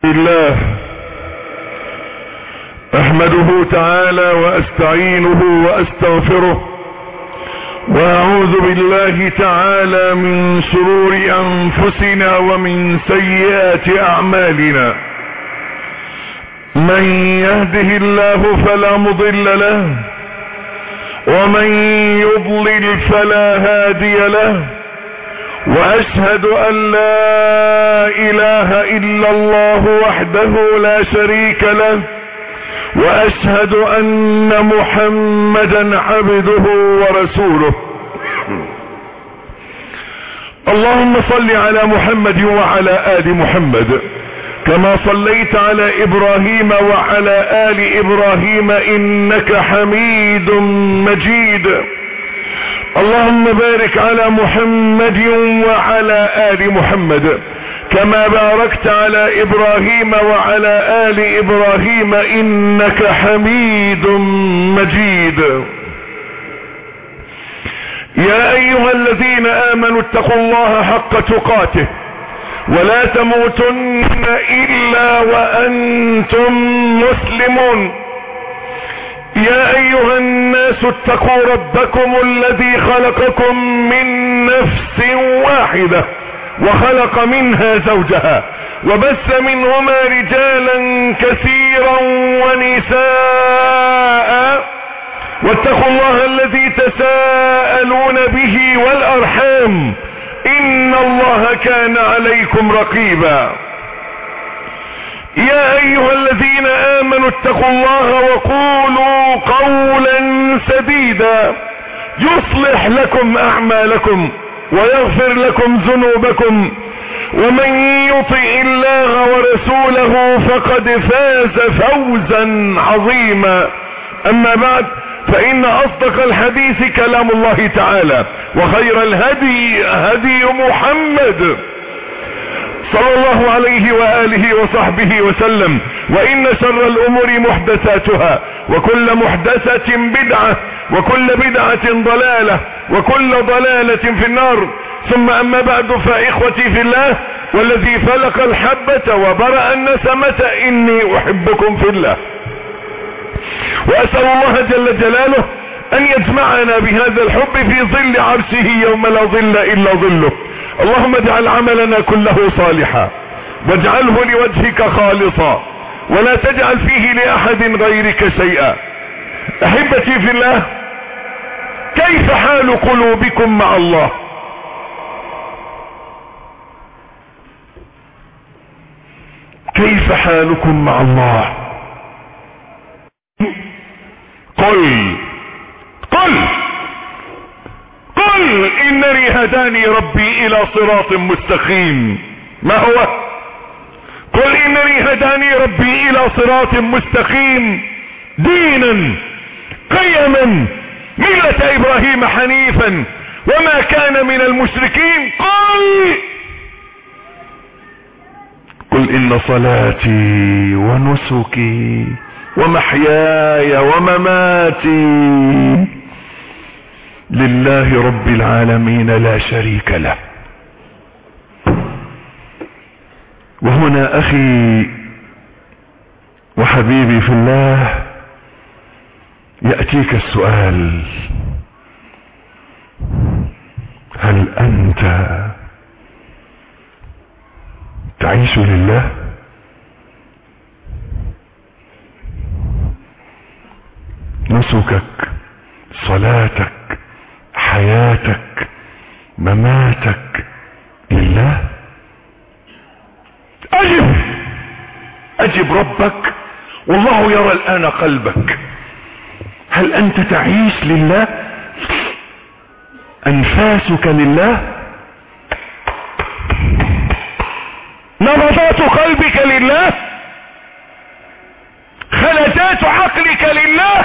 الله احمده تعالى واستعينه واستغفره واعوذ بالله تعالى من شرور انفسنا ومن سيئات اعمالنا. من يهده الله فلا مضل له ومن يضلل فلا هادي له، واشهد ان لا اله الا الله وحده لا شريك له، واشهد ان محمدا عبده ورسوله. اللهم صل على محمد وعلى ال محمد كما صليت على ابراهيم وعلى ال ابراهيم انك حميد مجيد. اللهم بارك على محمد وعلى ال محمد كما باركت على ابراهيم وعلى ال ابراهيم انك حميد مجيد. يا ايها الذين امنوا اتقوا الله حق تقاته ولا تموتن الا وانتم مسلمون. يا ايها الناس اتقوا ربكم الذي خلقكم من نفس واحدة وخلق منها زوجها وبث منهما رجالا كثيرا ونساء، واتقوا الله الذي تساءلون به والارحام ان الله كان عليكم رقيبا. يا ايها الذين امنوا اتقوا الله وقولوا قولا سديدا يصلح لكم اعمالكم ويغفر لكم ذنوبكم، ومن يطع الله ورسوله فقد فاز فوزا عظيما. اما بعد، فان اصدق الحديث كلام الله تعالى، وخير الهدي هدي محمد صلى الله عليه وآله وصحبه وسلم، وإن شر الأمور محدثاتها، وكل محدثة بدعة، وكل بدعة ضلالة، وكل ضلالة في النار. ثم أما بعد، فإخوتي في الله والذي فلق الحبة وبرأ النسمة إني أحبكم في الله، وأسأل الله جل جلاله أن يجمعنا بهذا الحب في ظل عرشه يوم لا ظل إلا ظله. اللهم اجعل عملنا كله صالحا واجعله لوجهك خالصا ولا تجعل فيه لأحد غيرك شيئا. أحبتي في الله، كيف حال قلوبكم مع الله؟ كيف حالكم مع الله؟ قل انني هداني ربي الى صراط مستقيم. ما هو؟ قل انني هداني ربي الى صراط مستقيم دينا قيما ملة ابراهيم حنيفا وما كان من المشركين. قل ان صلاتي ونسكي ومحياي ومماتي لله رب العالمين لا شريك له. وهنا اخي وحبيبي في الله يأتيك السؤال: هل انت تعيش لله؟ نسكك، صلاتك، حياتك، مماتك لله؟ اجب ربك، والله يرى الان قلبك. هل انت تعيش لله؟ انفاسك لله؟ نبضات قلبك لله؟ خلجات عقلك لله؟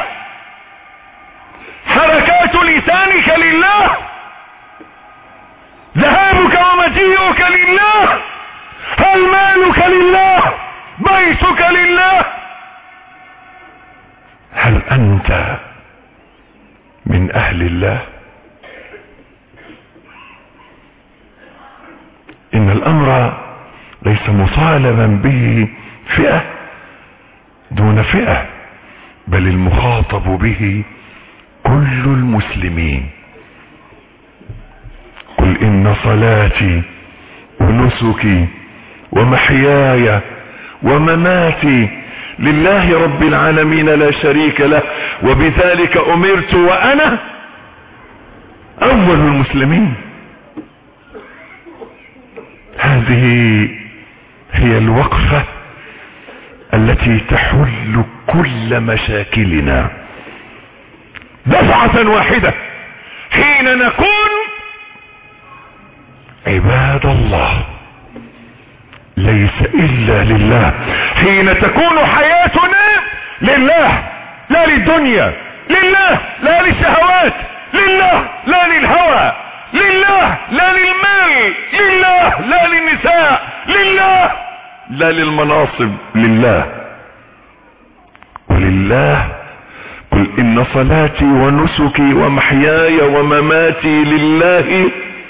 حركات لسانك لله؟ ذهابك ومجيئك لله؟ هل مالك لله؟ بيتك لله؟ هل انت من اهل الله؟ ان الامر ليس مطالبا به فئة دون فئة، بل المخاطب به كل المسلمين. قل إن صلاتي ونسكي ومحياي ومماتي لله رب العالمين لا شريك له وبذلك أمرت وأنا أول المسلمين. هذه هي الوقفة التي تحل كل مشاكلنا دفعة واحدة حين نكون عباد الله ليس إلا لله، حين تكون حياتنا لله لا للدنيا، لله لا للشهوات، لله لا للهوى، لله لا للمال، لله لا للنساء، لله لا للمناصب، لله. ولله قل إن صلاتي ونسكي ومحياي ومماتي لله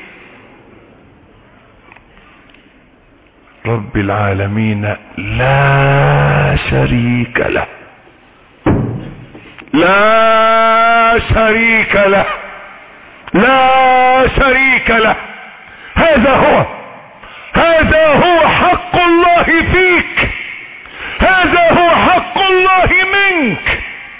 رب العالمين لا شريك له، لا شريك له، لا شريك له. هذا هو حق الله فيك، هذا هو حق الله منك،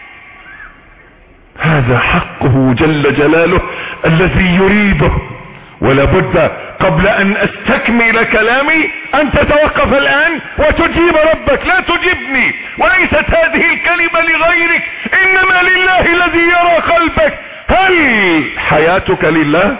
هذا حقه جل جلاله الذي يريده. ولا بد قبل ان استكمل كلامي ان تتوقف الان وتجيب ربك. لا تجيبني، وليست هذه الكلمة لغيرك، انما لله الذي يرى قلبك. هل حياتك لله؟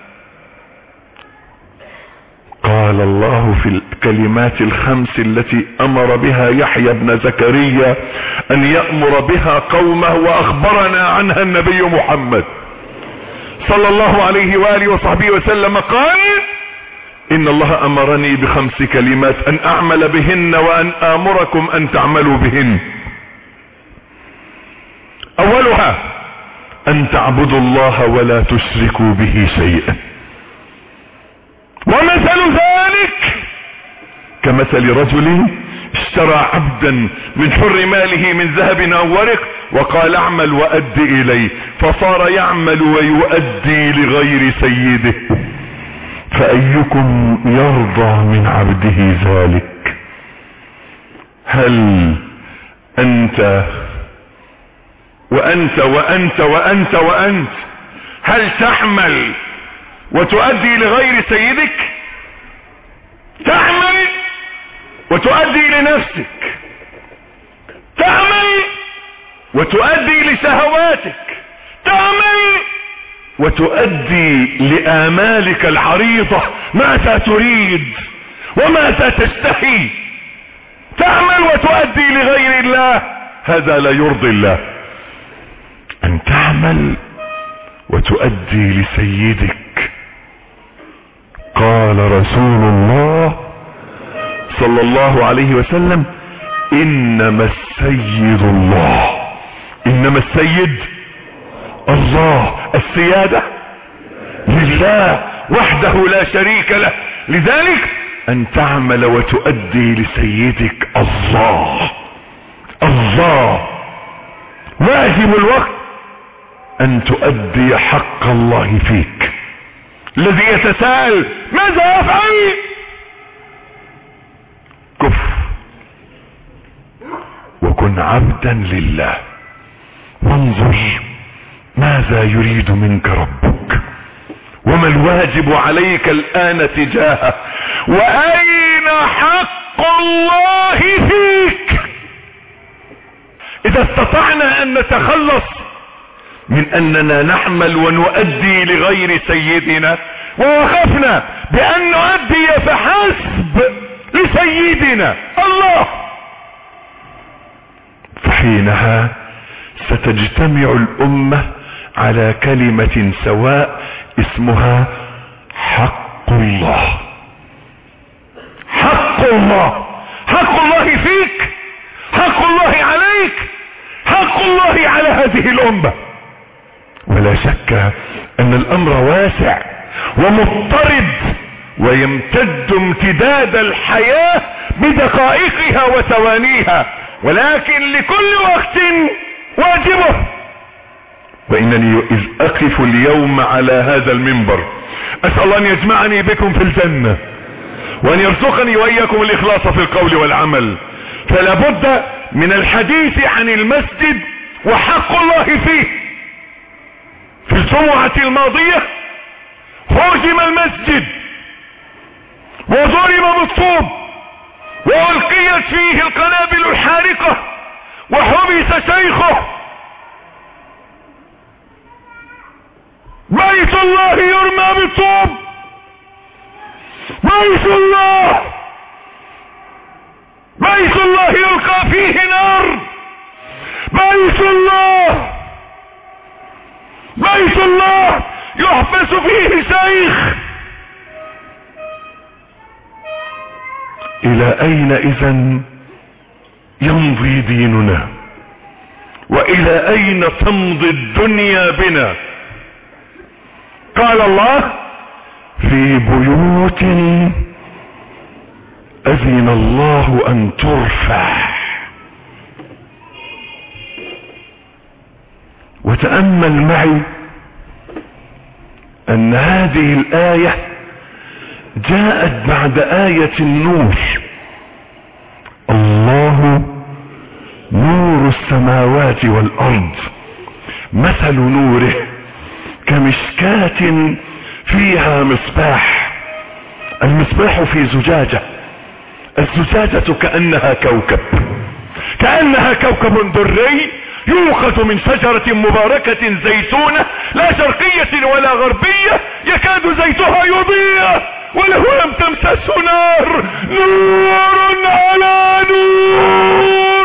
قال الله في الكلمات الخمس التي امر بها يحيى بن زكريا ان يأمر بها قومه واخبرنا عنها النبي محمد صلى الله عليه وآله وصحبه وسلم، قال إن الله أمرني ب5 كلمات أن أعمل بهن وأن آمركم أن تعملوا بهن. أولها أن تعبدوا الله ولا تشركوا به شيئا، ومثل ذلك كمثل رجل اشترى عبدا من حر ماله من ذهب أو ورق وقال اعمل وأد إليه، فصار يعمل ويؤدي لغير سيده، فأيكم يرضى من عبده ذلك؟ هل أنت وأنت وأنت وأنت وأنت هل تعمل وتؤدي لغير سيدك؟ تعمل وتؤدي لنفسك، تعمل وتؤدي لشهواتك، تعمل وتؤدي لآمالك العريضة، ماذا تريد وماذا تشتهي، تعمل وتؤدي لغير الله، هذا لا يرضي الله. أن تعمل وتؤدي لسيدك. قال رسول الله صلى الله عليه وسلم إنما السيد الله، إنما السيد الله، السيادة لله وحده لا شريك له. لذلك أن تعمل وتؤدي لسيدك الله. الله واجب الوقت أن تؤدي حق الله فيك. الذي يتساءل ماذا أفعل؟ كف وكن عبدا لله، وانظر ماذا يريد منك ربك، وما الواجب عليك الآن تجاهه، وأين حق الله فيك. إذا استطعنا أن نتخلص من أننا نعمل ونؤدي لغير سيدنا، ووقفنا بأن نؤدي فحسب لسيدنا الله، فحينها ستجتمع الأمة على كلمة سواء اسمها حق الله. حق الله، حق الله فيك، حق الله عليك، حق الله على هذه الأمة. ولا شك أن الأمر واسع ومضطرد ويمتد امتداد الحياة بدقائقها وثوانيها، ولكن لكل وقت واجبه. وانني اذ اقف اليوم على هذا المنبر اسأل الله ان يجمعني بكم في الجنة، وان يرزقني واياكم الاخلاص في القول والعمل. فلا بد من الحديث عن المسجد وحق الله فيه. في الجمعة الماضية هزم المسجد وضرب بالطوب والقيت فيه القنابل الحارقة وحبس شيخه. بيت الله يرمى بالطوب، بيت الله يلقى فيه نار، بيت الله يحبس فيه شيخ. الى اين اذن يمضي ديننا؟ والى اين تمضي الدنيا بنا؟ قال الله في بيوت اذن الله ان ترفع. وتأمل معي ان هذه الآية جاءت بعد آية النور. الله نور السماوات والارض مثل نوره كمشكاة فيها مصباح. المصباح في زجاجة، الزجاجة كأنها كوكب دري يوقد من شجرة مباركة زيتونة لا شرقية ولا غربية يكاد زيتها يضيء وله لم تمسسه نار، نور على نور.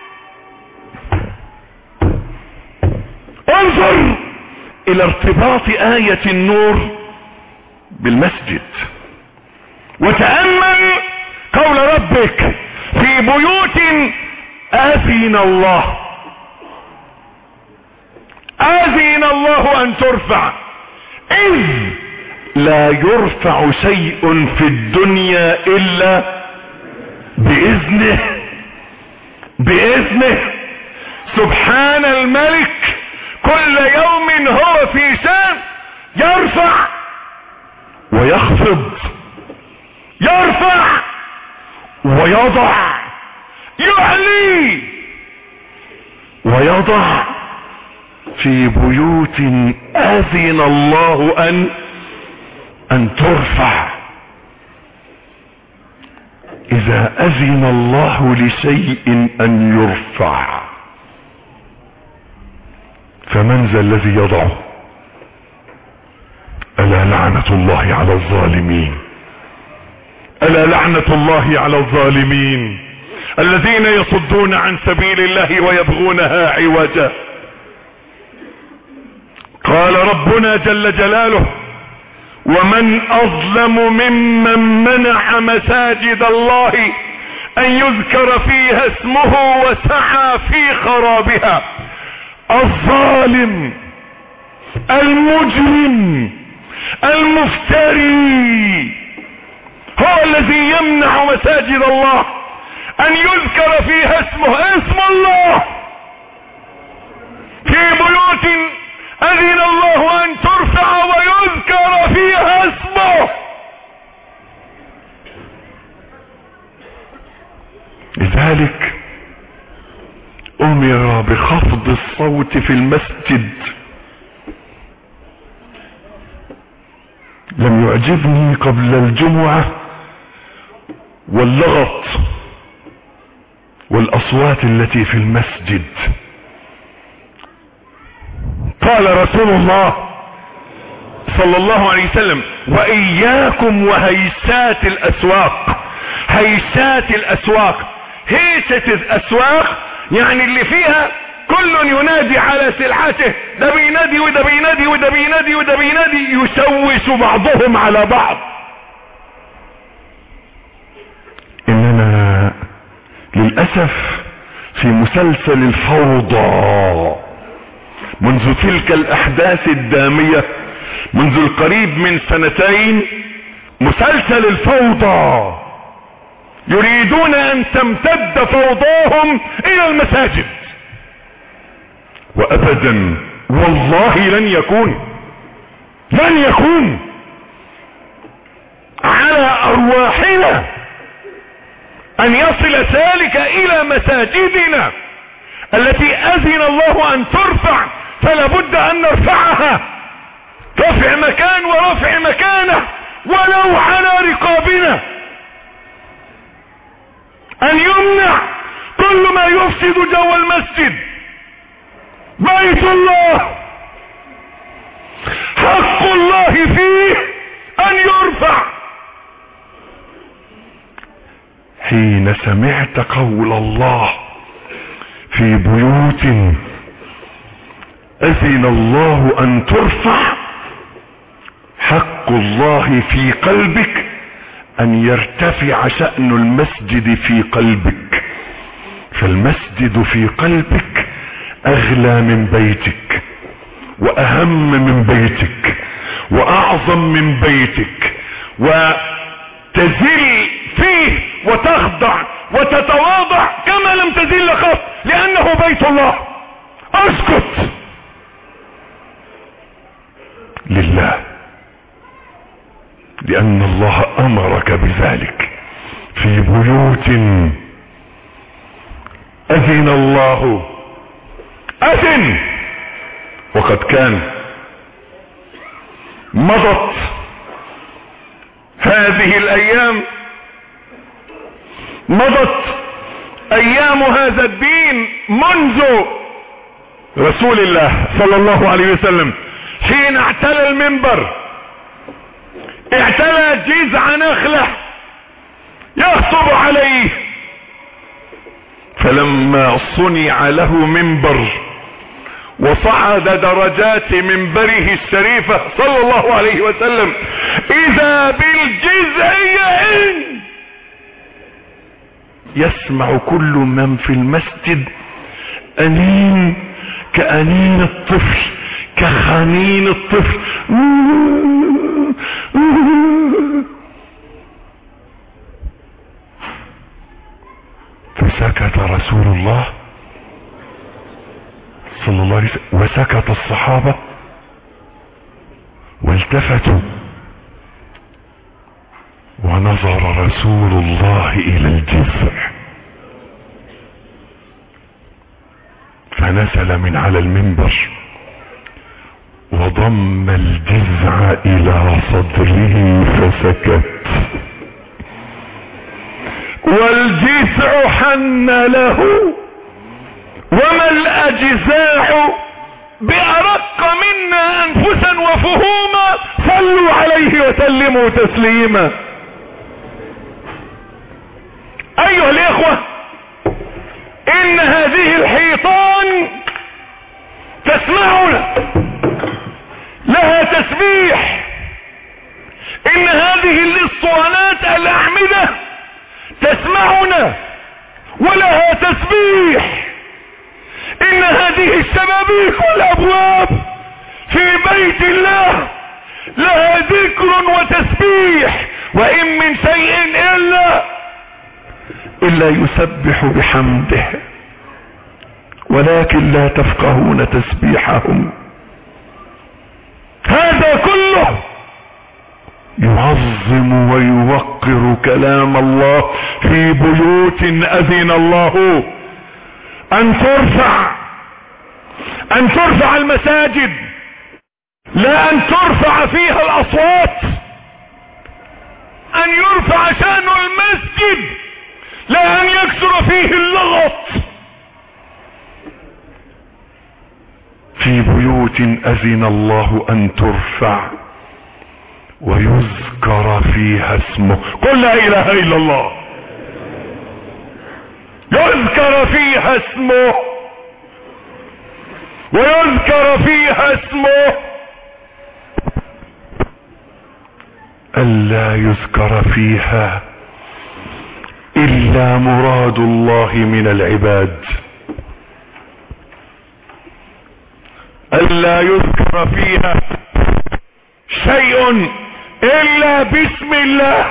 انظر الى ارتباط آية النور بالمسجد، وتأمل قول ربك في بيوت آذن الله ان ترفع. اذ لا يرفع شيء في الدنيا الا باذنه. سبحان الملك، كل يوم هو في شان، يرفع ويخفض، يرفع ويضع، يعلي ويضع. في بيوت اذن الله ان ترفع. اذا اذن الله لشيء ان يرفع فمن ذا الذي يضعه؟ الا لعنة الله على الظالمين، الا لعنة الله على الظالمين الذين يصدون عن سبيل الله ويبغونها عوجا. قال ربنا جل جلاله: ومن اظلم ممن منع مساجد الله ان يذكر فيها اسمه وسعى في خرابها. الظالم المجرم المفتري هو الذي يمنع مساجد الله ان يذكر فيها اسمه، اسم الله، في بيوت اذن الله ان ترفع ويذكر فيها اسمه. لذلك امر بخفض الصوت في المسجد. لم يعجبني قبل الجمعة واللغط والاصوات التي في المسجد. قال رسول الله صلى الله عليه وسلم: واياكم وهيسات الاسواق. هيسات الاسواق، هيسة الاسواق يعني اللي فيها كل ينادي على سلعته، ده بينادي وده بينادي وده بينادي وده بينادي، يشوش بعضهم على بعض. اننا للأسف في مسلسل الفوضى منذ تلك الاحداث الدامية، منذ القريب من 2 مسلسل الفوضى، يريدون ان تمتد فوضاهم الى المساجد، وابدا والله لن يكون على ارواحنا ان يصل سالك الى مساجدنا التي اذن الله ان ترفع، فلا بد ان نرفعها رفع مكان ورفع مكانه ولو على رقابنا، ان يمنع كل ما يفسد جو المسجد. بيت الله حق الله فيه ان يرفع. حين سمعت قول الله في بيوت اذن الله ان ترفع، حق الله في قلبك ان يرتفع شأن المسجد في قلبك، فالمسجد في قلبك اغلى من بيتك واهم من بيتك واعظم من بيتك، وتذل فيه وتخضع وتتواضع كما لم تذل قط، لانه بيت الله. اسكت لله، لان الله امرك بذلك في بيوت اذن الله. اذن، وقد كان مضت هذه الايام، مضت ايام هذا الدين منذ رسول الله صلى الله عليه وسلم حين اعتلى المنبر، اعتلى جذع نخلة يخطب عليه، فلما صنع له منبر وصعد درجات منبره الشريفة صلى الله عليه وسلم، اذا بالجذع يئن، يسمع كل من في المسجد انين كأنين الطفل، كخنين الطفل. فسكت رسول الله صلى الله عليه وسلم وسكت الصحابة والتفتوا، ونظر رسول الله الى الجذع فنزل من على المنبر وضم الجذع الى صدره فسكت، والجذع حن له، وما الاجزاع بارق منا انفسا وفهوما، صلوا عليه وسلموا تسليما. ايها الاخوة، ان هذه الحيطان تسمعنا، لها تسبيح، ان هذه الاسطوانات الاعمدة تسمعنا ولها تسبيح، ان هذه الشبابيك والابواب في بيت الله لها ذكر وتسبيح، وان من شيء الا يسبح بحمده ولكن لا تفقهون تسبيحهم. هذا كله يعظم ويوقر كلام الله في بيوت اذن الله ان ترفع المساجد، لا ان ترفع فيها الاصوات، ان يرفع شأن المسجد، لا ان يكثر فيه اللغط. في بيوت اذن الله ان ترفع ويذكر فيها اسمه، قل لا اله الا الله، يذكر فيها اسمه ويذكر فيها اسمه، الا يذكر فيها الا مراد الله من العباد، الا يذكر فيها شيء الا باسم الله،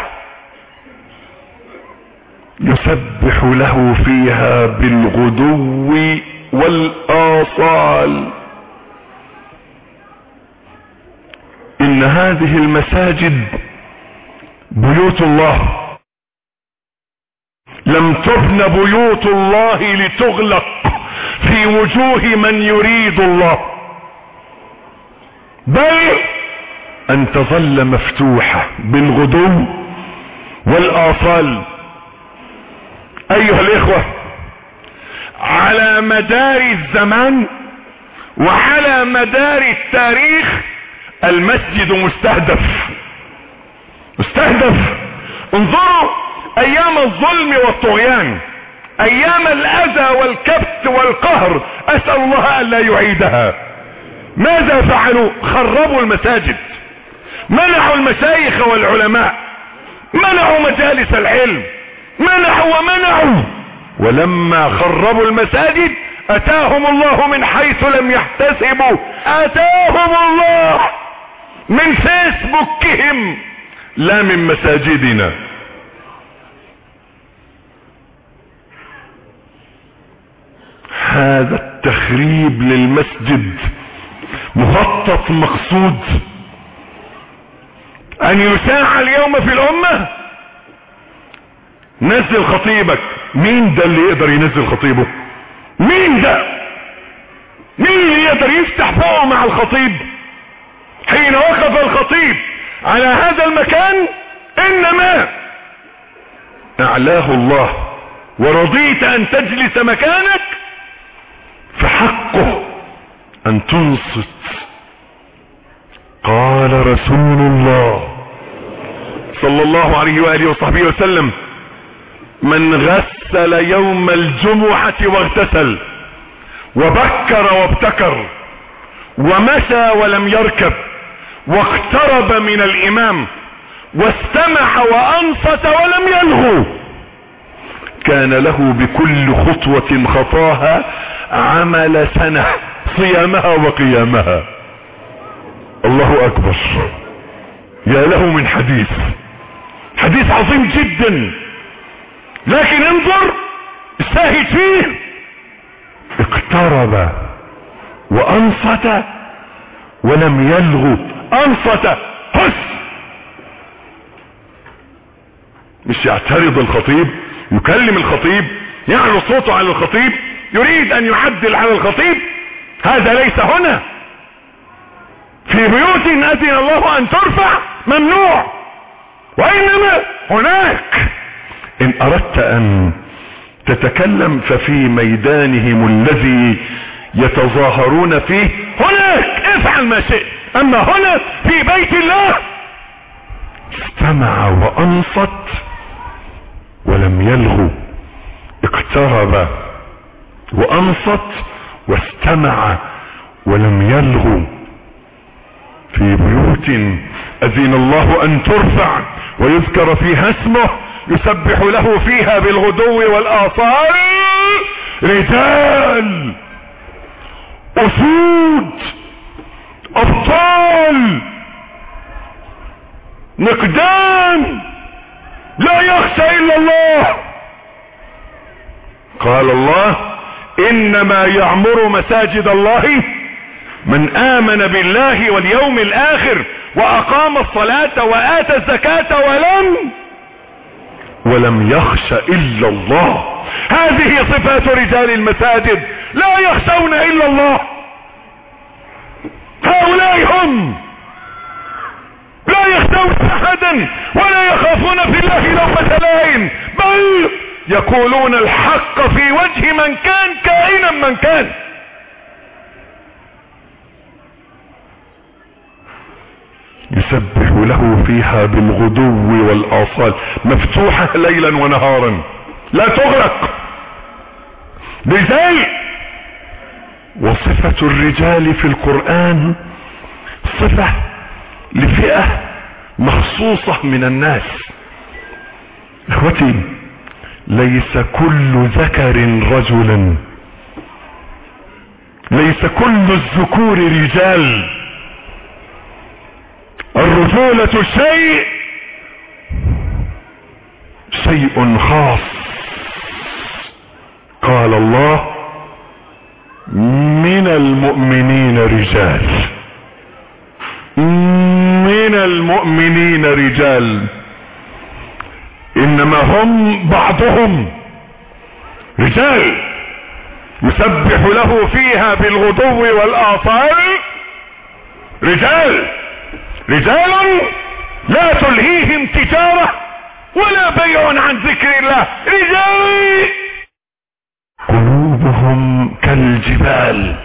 يسبح له فيها بالغدو والآصال. ان هذه المساجد بيوت الله، لم تبن بيوت الله لتغلق في وجوه من يريد الله، بل ان تظل مفتوحة بالغدو والآصال. ايها الاخوة، على مدار الزمان وعلى مدار التاريخ المسجد مستهدف. انظروا ايام الظلم والطغيان، ايام الاذى والكبت والقهر، اسأل الله الا يعيدها. ماذا فعلوا؟ خربوا المساجد، منعوا المشايخ والعلماء، منعوا مجالس العلم، منعوا. ولما خربوا المساجد اتاهم الله من حيث لم يحتسبوا، اتاهم الله من فيسبوكهم لا من مساجدنا. هذا التخريب للمسجد مخطط مقصود ان يساع اليوم في الامة. نزل خطيبك. مين ده اللي يقدر ينزل خطيبه؟ مين ده؟ مين اللي يقدر يفتح فوقه مع الخطيب؟ حين وقف الخطيب على هذا المكان انما اعلاه الله، ورضيت ان تجلس مكانك فحقه ان تنصت. قال رسول الله صلى الله عليه وآله وصحبه وسلم: من غسل يوم الجمعة واغتسل وبكر وابتكر ومشى ولم يركب واقترب من الامام واستمع وانصت ولم يلغو، كان له بكل خطوة خطاها عمل سنة صيامها وقيامها. الله اكبر، يا له من حديث عظيم جدا. لكن انظر استاهد فيه، اقترب وانصت ولم يلغو. انصت هس، مش يعترض الخطيب، يكلم الخطيب، يعلو صوته على الخطيب، يريد ان يعدل على الخطيب. هذا ليس هنا. في بيوت اذن الله ان ترفع ممنوع، وانما هناك ان اردت ان تتكلم ففي ميدانهم الذي يتظاهرون فيه، هناك افعل ما شئت. اما هنا في بيت الله استمع وانصت ولم يلغو، اقترب وانصت واستمع ولم يلغو. في بيوت اذن الله ان ترفع ويذكر فيها اسمه يسبح له فيها بالغدو والآصال رجال اسود ابطال نقدام لا يخشى الا الله. قال الله: انما يعمر مساجد الله من آمن بالله واليوم الآخر وأقام الصلاة وآتى الزكاة ولم يخش إلا الله. هذه صفات رجال المساجد، لا يخشون إلا الله. هؤلاء هم لا يخشون أحدا ولا يخافون في الله لومة لائم، بل يقولون الحق في وجه من كان كائنا من كان. يسبح له فيها بالغدو والآصال، مفتوحة ليلا ونهارا لا تغلق. لذلك وصفة الرجال في القرآن صفة لفئة مخصوصة من الناس. اخوتي، ليس كل ذكر رجلا، ليس كل الذكور رجال. الرجولة شيء خاص. قال الله من المؤمنين رجال، من المؤمنين رجال، انما هم بعضهم رجال يسبح له فيها بالغدو والآصال. رجال لا تلهيهم تجارة ولا بيع عن ذكر الله. رجال قلوبهم كالجبال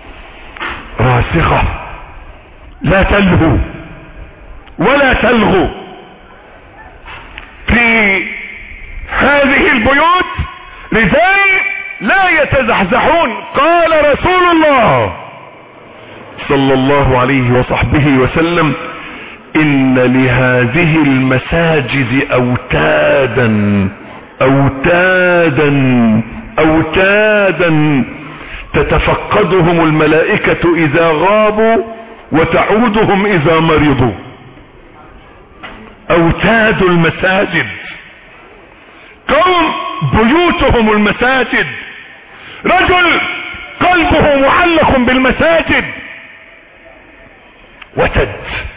راسخة لا تلهو ولا تلغو. في هذه البيوت رجال لا يتزحزحون. قال رسول الله صلى الله عليه وصحبه وسلم ان لهذه المساجد اوتادا تتفقدهم الملائكة اذا غابوا وتعودهم اذا مرضوا. اوتاد المساجد، قوم بيوتهم المساجد، رجل قلبه معلق بالمساجد، وتد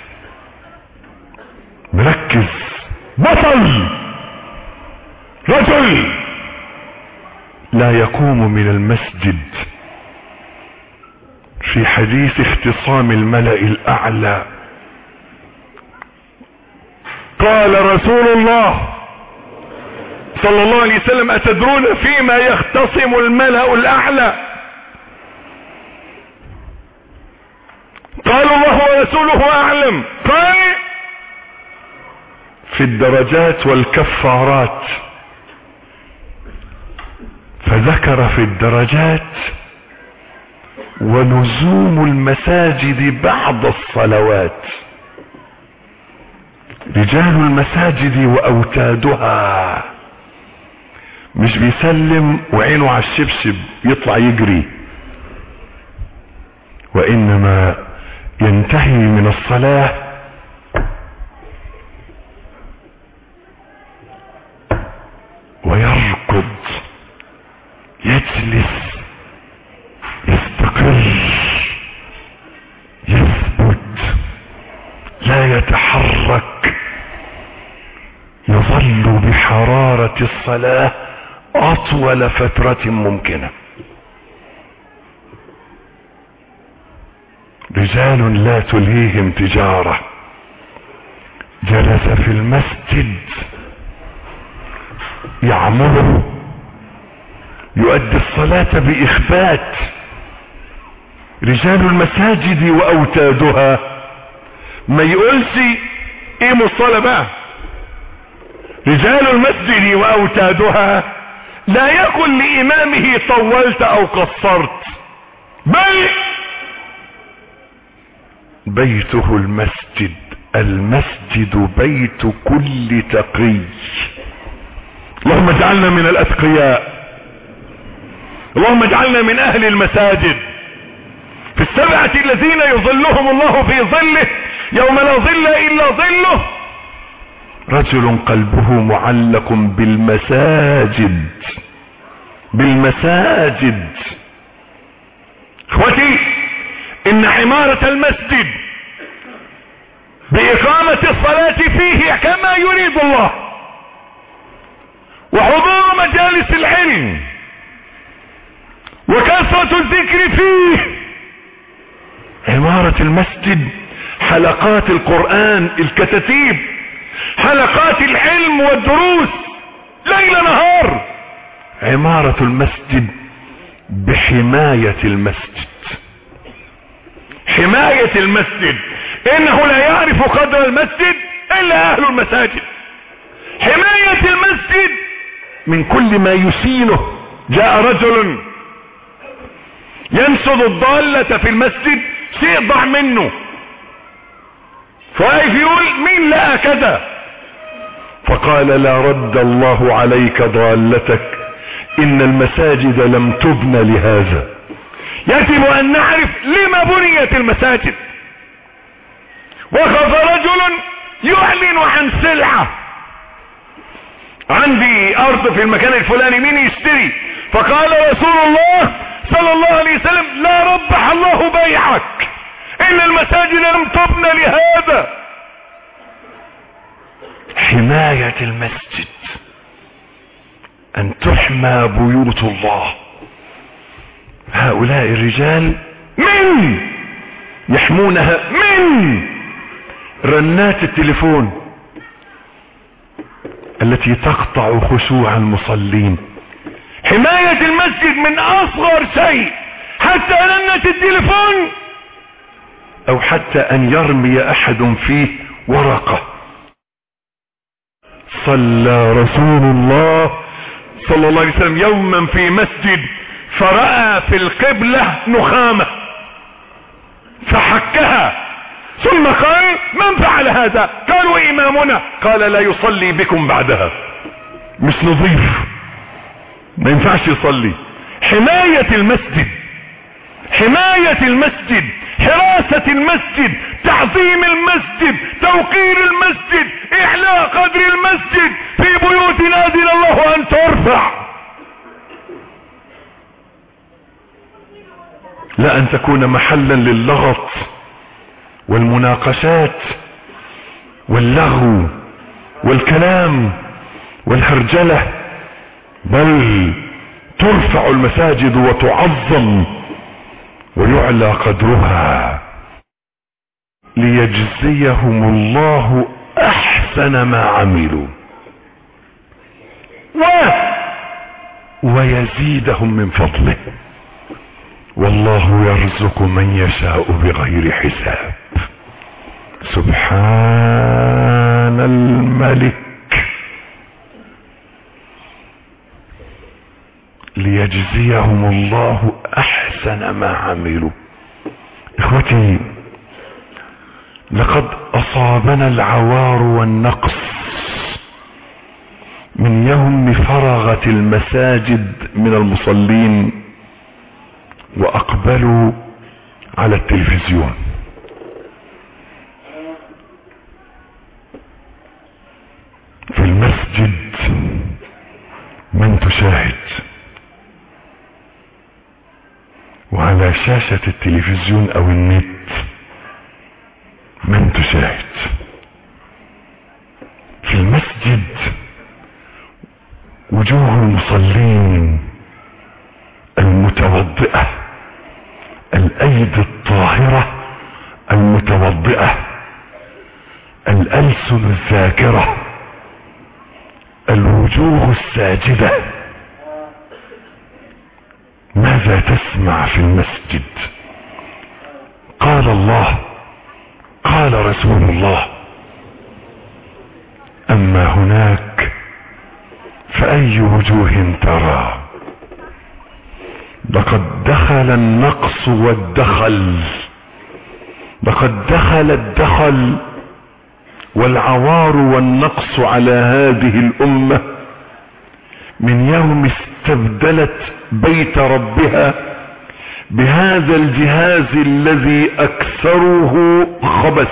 مركز، بطل، رجل لا يقوم من المسجد. في حديث اختصام الملأ الأعلى قال رسول الله صلى الله عليه وسلم أتدرون فيما يختصم الملأ الأعلى؟ قالوا الله ورسوله أعلم. قال في الدرجات والكفارات، فذكر في الدرجات ولزوم المساجد بعد الصلوات. رجال المساجد وأوتادها، مش بيسلم وعينه على الشبشب يطلع يجري، وإنما ينتهي من الصلاة ويركض، يجلس، يستقر، يثبت، لا يتحرك، يظل بحرارة الصلاة أطول فترة ممكنة. رجال لا تلهيهم تجارة. جلس في المسجد يعمله، يؤدي الصلاة بإخبات. رجال المساجد وأوتادها، ما يقولش ايه الصلاة بقى. رجال المسجد وأوتادها لا يقل لإمامه طولت أو قصرت، بل بيته المسجد. المسجد بيت كل تقي. اللهم اجعلنا من الأتقياء، اللهم اجعلنا من أهل المساجد، في السبعة الذين يظلهم الله في ظله يوم لا ظل إلا ظله. رجل قلبه معلق بالمساجد، بالمساجد. اخوتي، ان عمارة المسجد بإقامة الصلاة فيه كما يريد الله، وحضور مجالس العلم، وكثرة الذكر فيه. عمارة المسجد، حلقات القرآن، الكتاتيب، حلقات العلم والدروس ليل نهار. عمارة المسجد بحماية المسجد، حماية المسجد. انه لا يعرف قدر المسجد الا اهل المساجد. حماية المسجد من كل ما يسينه. جاء رجل ينشد الضالة في المسجد، شيء ضاع منه، فواقف يقول مين لقى كذا؟ فقال لا رد الله عليك ضالتك، ان المساجد لم تبنى لهذا. يجب ان نعرف لما بنيت المساجد، وقف رجل يعلن عن سلعة: عندي ارض في المكان الفلاني، مين يشتري؟ فقال رسول الله صلى الله عليه وسلم: لا ربح الله بيعك، ان المساجد لم تبنى لهذا. حماية المسجد، ان تحمى بيوت الله. هؤلاء الرجال من يحمونها من رنات التليفون التي تقطع خشوع المصلين. حماية المسجد من اصغر شيء، حتى رنة التليفون، او حتى ان يرمي احد فيه ورقة. صلى رسول الله صلى الله عليه وسلم يوما في مسجد، فرأى في القبلة نخامة فحكها، ثم قال: من فعل هذا؟ قالوا: امامنا. قال: لا يصلي بكم بعدها، مش نظيف، ما ينفعش يصلي. حماية المسجد، حماية المسجد، حراسة المسجد، تعظيم المسجد، توقير المسجد، اعلاء قدر المسجد. في بيوت أذن الله ان ترفع، لا ان تكون محلا للغط والمناقشات واللغو والكلام والهرجلة، بل ترفع المساجد وتعظم ويعلى قدرها ليجزيهم الله احسن ما عملوا ويزيدهم من فضله، والله يرزق من يشاء بغير حساب. سبحان الملك. ليجزيهم الله احسن ما عملوا. اخوتي، لقد اصابنا العوار والنقص من يوم فرغت المساجد من المصلين واقبلوا على التلفزيون. في المسجد من تشاهد، وعلى شاشة التلفزيون او النت من تشاهد. في المسجد وجوه المصلين المتوضئة، الايدي الطاهرة المتوضئة، الالسن الذاكرة، الوجوه الساجدة. ماذا تسمع في المسجد؟ قال الله، قال رسول الله: اما هناك فاي وجوه ترى؟ لقد دخل النقص والدخل، لقد دخل الدخل والعوار والنقص على هذه الامة من يوم استبدلت بيت ربها بهذا الجهاز الذي اكثره خبث،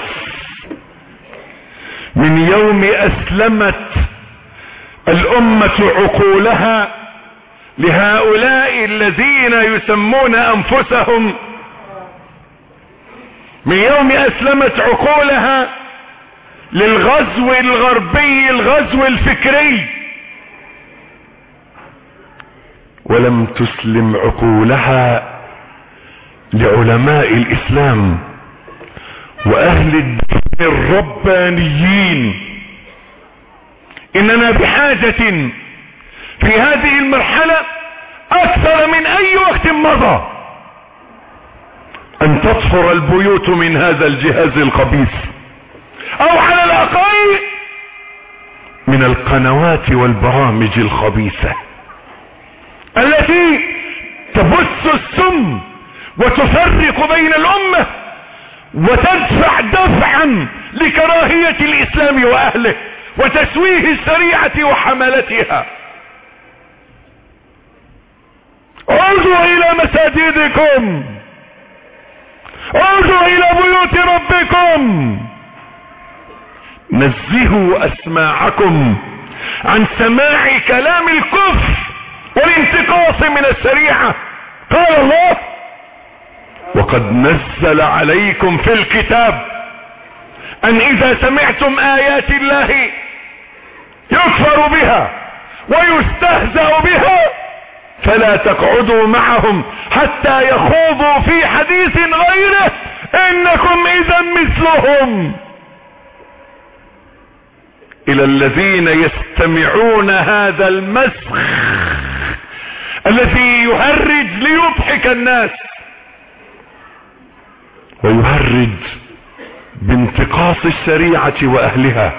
من يوم اسلمت الامة عقولها لهؤلاء الذين يسمون انفسهم، من يوم اسلمت عقولها للغزو الغربي، الغزو الفكري، ولم تسلم عقولها لعلماء الاسلام واهل الدين الربانيين. اننا بحاجة في هذه المرحلة اكثر من اي وقت مضى ان تطهر البيوت من هذا الجهاز الخبيث، او على الاقل من القنوات والبرامج الخبيثة التي تبث السم وتفرق بين الامة وتدفع دفعا لكراهية الاسلام واهله وتسويه الشريعة وحملتها. عودوا الى مساجدكم، عودوا الى بيوت ربكم، نزهوا اسماعكم عن سماع كلام الكفر والانتقاص من الشريعة. قال الله: وقد نزل عليكم في الكتاب ان اذا سمعتم ايات الله يكفر بها ويستهزأ بها فلا تقعدوا معهم حتى يخوضوا في حديث غيره انكم اذا مثلهم. الى الذين يستمعون هذا المسخ الذي يهرج ليضحك الناس ويهرج بانتقاص الشريعة واهلها.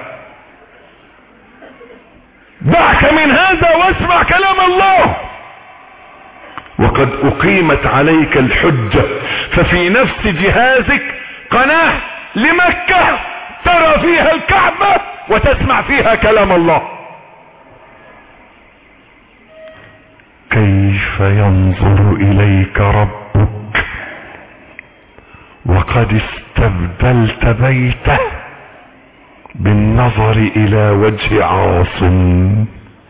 دعك من هذا واسمع كلام الله. وقد اقيمت عليك الحجة، ففي نفس جهازك قناة لمكة ترى فيها الكعبة وتسمع فيها كلام الله. كيف ينظر اليك ربك وقد استبدلت بيته بالنظر الى وجه عاصم.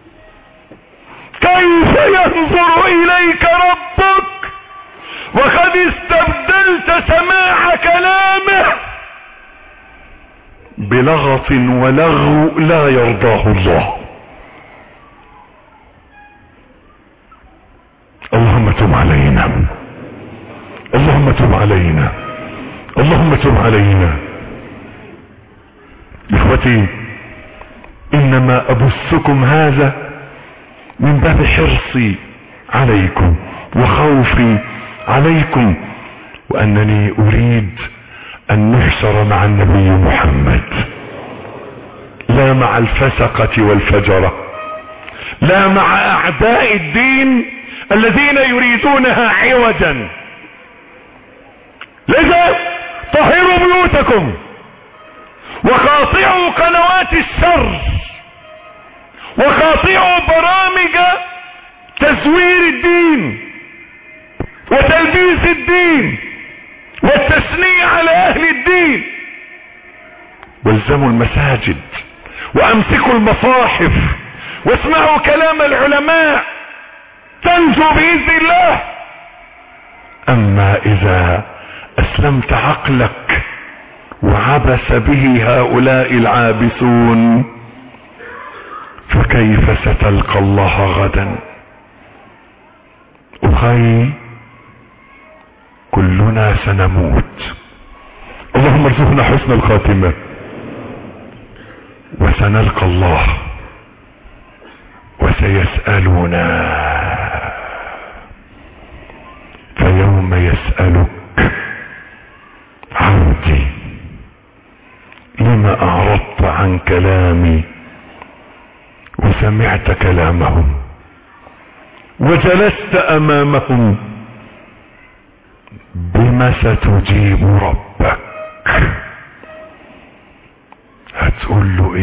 كيف ينظر اليك ربك وقد استبدلت سماع كلامه بلغط ولغو لا يرضاه الله. اللهم تب علينا، اللهم تب علينا، اللهم تب علينا. اخوتي، انما ابثكم هذا من باب حرصي عليكم وخوفي عليكم، وانني اريد ان نحشر مع النبي محمد، لا مع الفسقة والفجرة، لا مع اعداء الدين الذين يريدونها عوجا. لذا طهروا بيوتكم وقاطعوا قنوات الشر وقاطعوا برامج تزوير الدين وتلبيس الدين والتثنية على اهل الدين. والزموا المساجد وامسكوا المصاحف واسمعوا كلام العلماء تنجو باذن الله. اما اذا اسلمت عقلك وعبس به هؤلاء العابسون فكيف ستلقى الله غدا؟ اخي، كلنا سنموت، اللهم ارزقنا حسن الخاتمة، وسنلقى الله وسيسألنا. فيوم يسألك عبدي لما اعرضت عن كلامي وسمعت كلامهم وجلست امامهم بما ستجيب ربك؟ هتقول له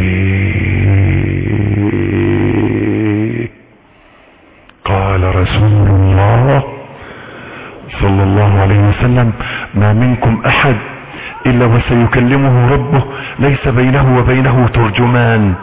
ايه؟ قال رسول الله صلى الله عليه وسلم: ما منكم احد الا وسيكلمه ربه ليس بينه وبينه ترجمان.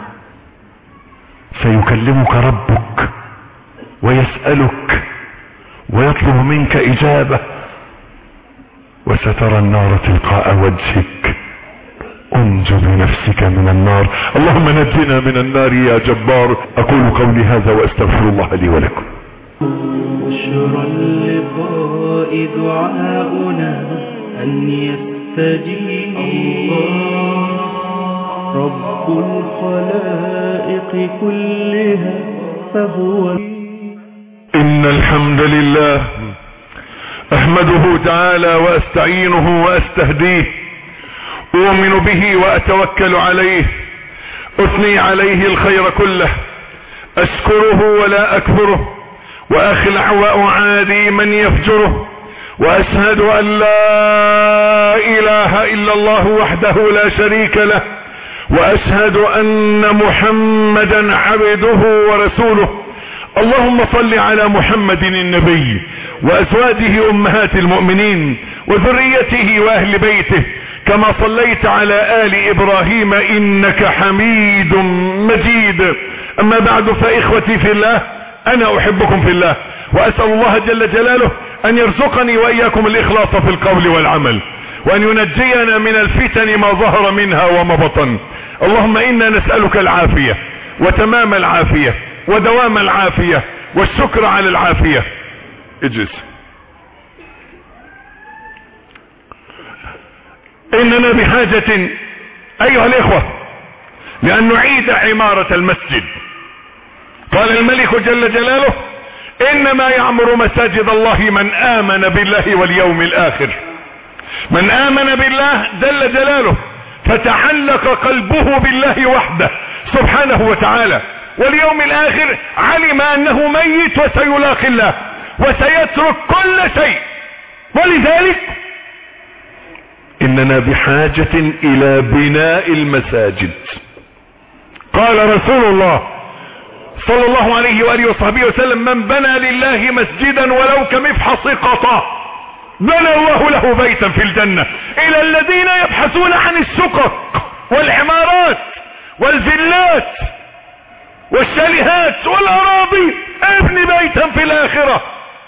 سيكلمك ربك ويسألك ويطلب منك اجابة، وسترى النار تلقاء وجهك. انجو بنفسك من النار، اللهم نجنا من النار يا جبار. اقول قولي هذا واستغفر الله لي ولكم. بشرى اللقاء دعاؤنا أن يستجيب رب الخلائق كلها فهو. إن الحمد لله أحمده تعالى وأستعينه وأستهديه، أؤمن به وأتوكل عليه، أثني عليه الخير كله، أشكره ولا أكفره، وأخلع وأعادي من يفجره، وأشهد أن لا إله إلا الله وحده لا شريك له، وأشهد أن محمدا عبده ورسوله. اللهم صل على محمد النبي وأزواجه أمهات المؤمنين وذريته وأهل بيته كما صليت على آل إبراهيم إنك حميد مجيد. أما بعد، فإخوتي في الله، أنا أحبكم في الله، وأسأل الله جل جلاله أن يرزقني وإياكم الإخلاص في القول والعمل، وأن ينجينا من الفتن ما ظهر منها وما بطن. اللهم إنا نسألك العافية وتمام العافية ودوام العافية والشكر على العافية. اجلس. إننا بحاجة أيها الإخوة لأن نعيد عمارة المسجد. قال الملك جل جلاله: إنما يعمر مساجد الله من آمن بالله واليوم الآخر. من آمن بالله جل جلاله فتعلق قلبه بالله وحده سبحانه وتعالى، واليوم الآخر علم أنه ميت وسيلاقي الله وسيترك كل شيء. ولذلك إننا بحاجة إلى بناء المساجد. قال رسول الله صلى الله عليه وآله وصحبه وسلم: من بنى لله مسجدا ولو كمفحص قطا بنى الله له بيتا في الجنة. إلى الذين يبحثون عن الشقق والعمارات والفيلات والشاليهات والأراضي: ابن بيتا في الآخرة،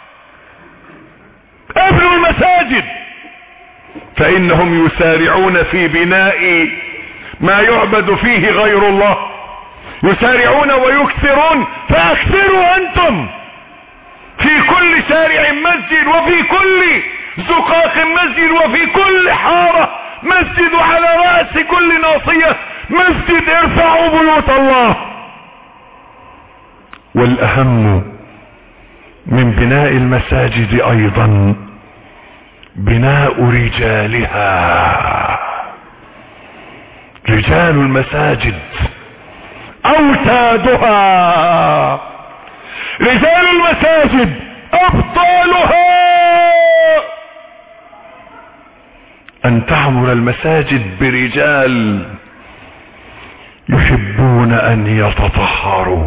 ابنوا المساجد، فإنهم يسارعون في بناء ما يعبد فيه غير الله، يسارعون ويكثرون، فأكثروا أنتم في كل شارع مسجد، وفي كل زقاق مسجد، وفي كل حارة مسجد، وعلى رأس كل ناصية مسجد. ارفعوا بيوت الله. والأهم من بناء المساجد أيضا بناء رجالها. رجال المساجد أوتادها، رجال المساجد أبطالها. أن تعمر المساجد برجال يحبون أن يتطهروا،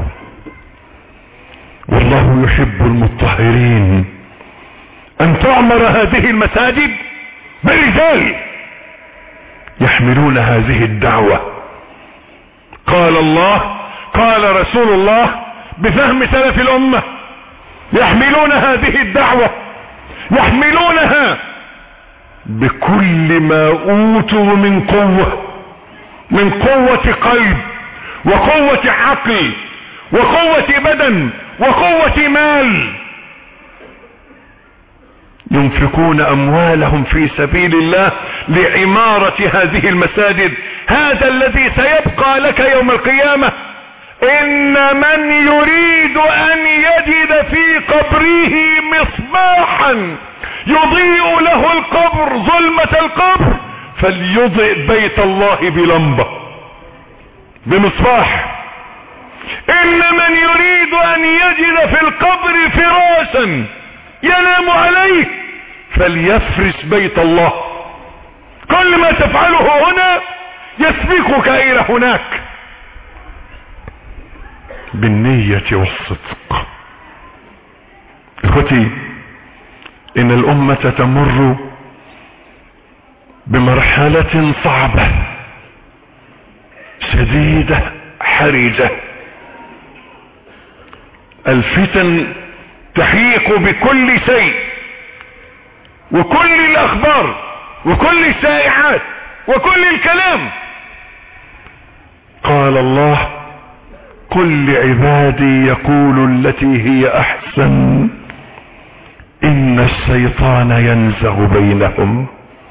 والله يحب المطهرين. أن تعمر هذه المساجد برجال يحملون هذه الدعوة. قال الله، قال رسول الله بفهم سلف الأمة: يحملون هذه الدعوة، يحملونها بكل ما أوتوا من قوة، من قوة قلب وقوة عقل وقوة بدن وقوة مال. ينفقون أموالهم في سبيل الله لعمارة هذه المساجد. هذا الذي سيبقى لك يوم القيامة. إن من يريد أن يجد في قبره مصباحا يضيء له القبر ظلمة القبر فليضئ بيت الله بلمبة، بمصباح. إن من يريد أن يجد في القبر فراشا ينام عليه فليفرش بيت الله. كل ما تفعله هنا يسبقك إلى هناك بالنية والصدق. اخوتي، إن الأمة تمر بمرحلة صعبة شديدة حرجة. الفتن تحيق بكل شيء، وكل الأخبار وكل الشائعات وكل الكلام. قال الله: قل لعبادي يقولوا التي هي أحسن إن الشيطان ينزغ بينهم.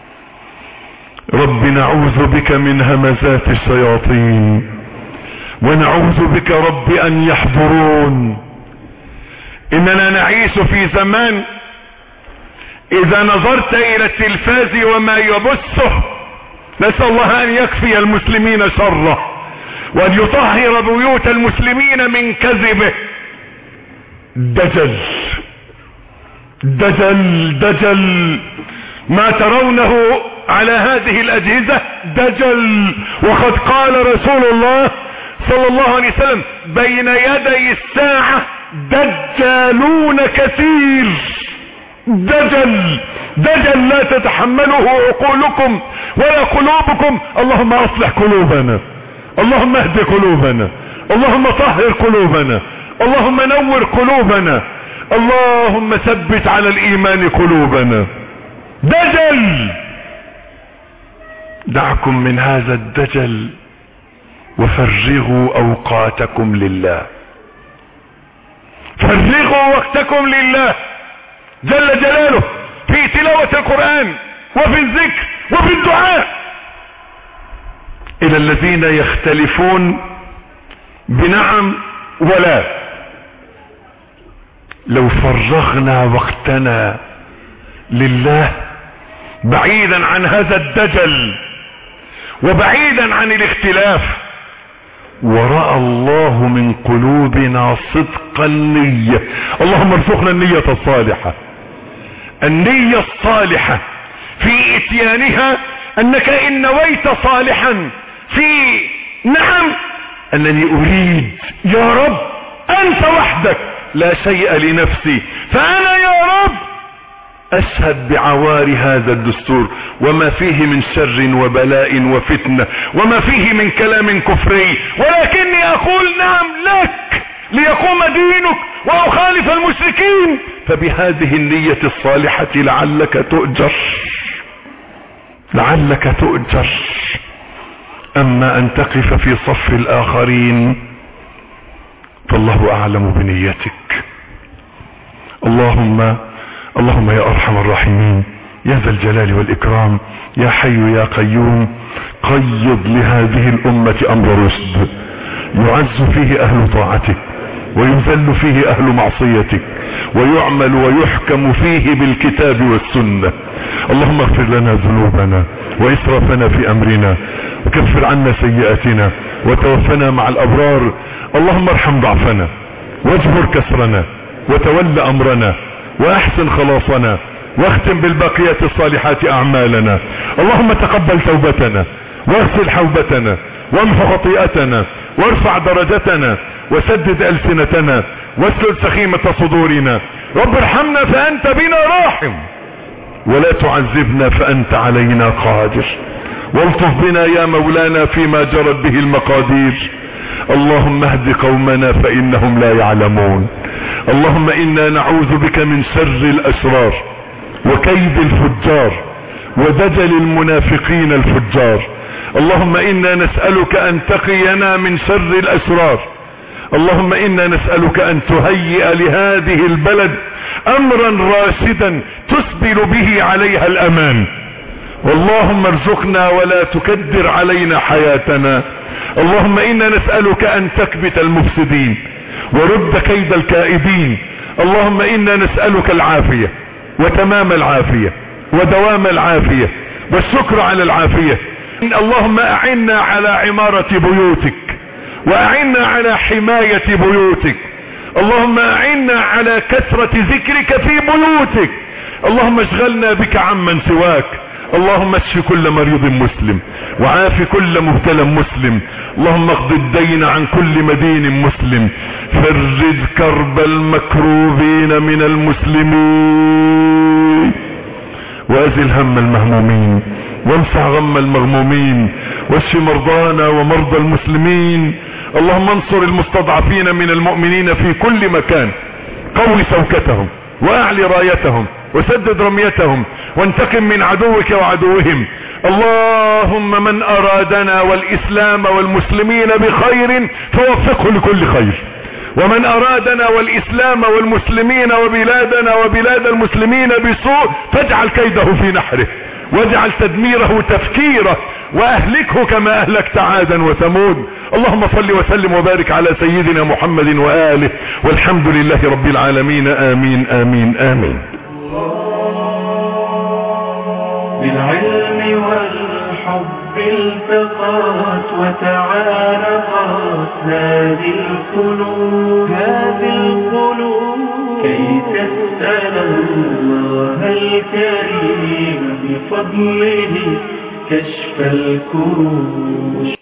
رب نعوذ بك من همزات الشياطين ونعوذ بك رب أن يحضرون. إننا نعيش في زمان إذا نظرت إلى التلفاز وما يبثه، نسأل الله أن يكفي المسلمين شره وأن يطهر بيوت المسلمين من كذبه. دجل دجل دجل، ما ترونه على هذه الأجهزة دجل. وقد قال رسول الله صلى الله عليه وسلم: بين يدي الساعة دجالون كثير. دجل لا تتحمله عقولكم ولا قلوبكم. اللهم اصلح قلوبنا، اللهم اهد قلوبنا، اللهم طهر قلوبنا، اللهم نور قلوبنا، اللهم ثبت على الايمان قلوبنا. دجل، دعكم من هذا الدجل وفرغوا اوقاتكم لله، فرغوا وقتكم لله جل جلاله في تلاوة القرآن وفي الذكر وفي الدعاء. الى الذين يختلفون بنعم ولا، لو فرغنا وقتنا لله بعيدا عن هذا الدجل وبعيدا عن الاختلاف، ورأى الله من قلوبنا صدق النية. اللهم ارزقنا النية الصالحة، النية الصالحة في اتيانها، انك ان نويت صالحا في نعم، انني اريد يا رب انت وحدك لا شيء لنفسي، فانا يا رب اشهد بعوار هذا الدستور وما فيه من شر وبلاء وفتنة وما فيه من كلام كفري، ولكني اقول نعم لك ليقوم دينك واخالف المشركين. فبهذه النية الصالحة لعلك تؤجر، لعلك تؤجر. اما ان تقف في صف الاخرين فالله اعلم بنيتك. اللهم يا ارحم الراحمين يا ذا الجلال والاكرام يا حي يا قيوم، قيض لهذه الامة امر رشد يعز فيه اهل طاعتك ويذل فيه اهل معصيتك ويعمل ويحكم فيه بالكتاب والسنة. اللهم اغفر لنا ذنوبنا واسرافنا في امرنا وكفر عنا سيئاتنا وتوفنا مع الابرار. اللهم ارحم ضعفنا واجبر كسرنا وتول امرنا واحسن خلاصنا واختم بالباقيات الصالحات اعمالنا. اللهم تقبل توبتنا واغسل حوبتنا وامح خطيئتنا وارفع درجتنا وسدد السنتنا واسلل سخيمة صدورنا. رب ارحمنا فانت بنا راحم ولا تعذبنا فانت علينا قادر، والطف بنا يا مولانا فيما جرت به المقادير. اللهم اهد قومنا فانهم لا يعلمون. اللهم انا نعوذ بك من شر الاشرار وكيد الفجار ودجل المنافقين الفجار. اللهم انا نسألك ان تقينا من شر الاشرار. اللهم انا نسألك ان تهيئ لهذه البلد امرا راشدا تسبل به عليها الامان. اللهم ارزقنا ولا تكدر علينا حياتنا. اللهم انا نسألك ان تكبت المفسدين ورد كيد الكائدين. اللهم انا نسألك العافية وتمام العافية ودوام العافية والشكر على العافية. اللهم اعنا على عمارة بيوتك واعنا على حماية بيوتك. اللهم اعنا على كثرة ذكرك في بيوتك. اللهم اشغلنا بك عمن سواك. اللهم اشف كل مريض مسلم وعاف كل مبتلى مسلم. اللهم اقض الدين عن كل مدين مسلم. فرج كرب المكروبين من المسلمين وازل هم المهمومين وامسح غم المغمومين واشف مرضانا ومرضى المسلمين. اللهم انصر المستضعفين من المؤمنين في كل مكان، قوي سوكتهم واعلي رايتهم وسدد رميتهم وانتقم من عدوك وعدوهم. اللهم من ارادنا والاسلام والمسلمين بخير فوفقه لكل خير، ومن ارادنا والاسلام والمسلمين وبلادنا وبلاد المسلمين بسوء فاجعل كيده في نحره واجعل تدميره تفكيره واهلكه كما اهلكت عادا وثمود. اللهم صل وسلم وبارك على سيدنا محمد واله والحمد لله رب العالمين. امين امين امين. بالعلم والحب التقات وتعارفت هذه القلوب كي تسأل الله الكريم بفضله كشف الكروب.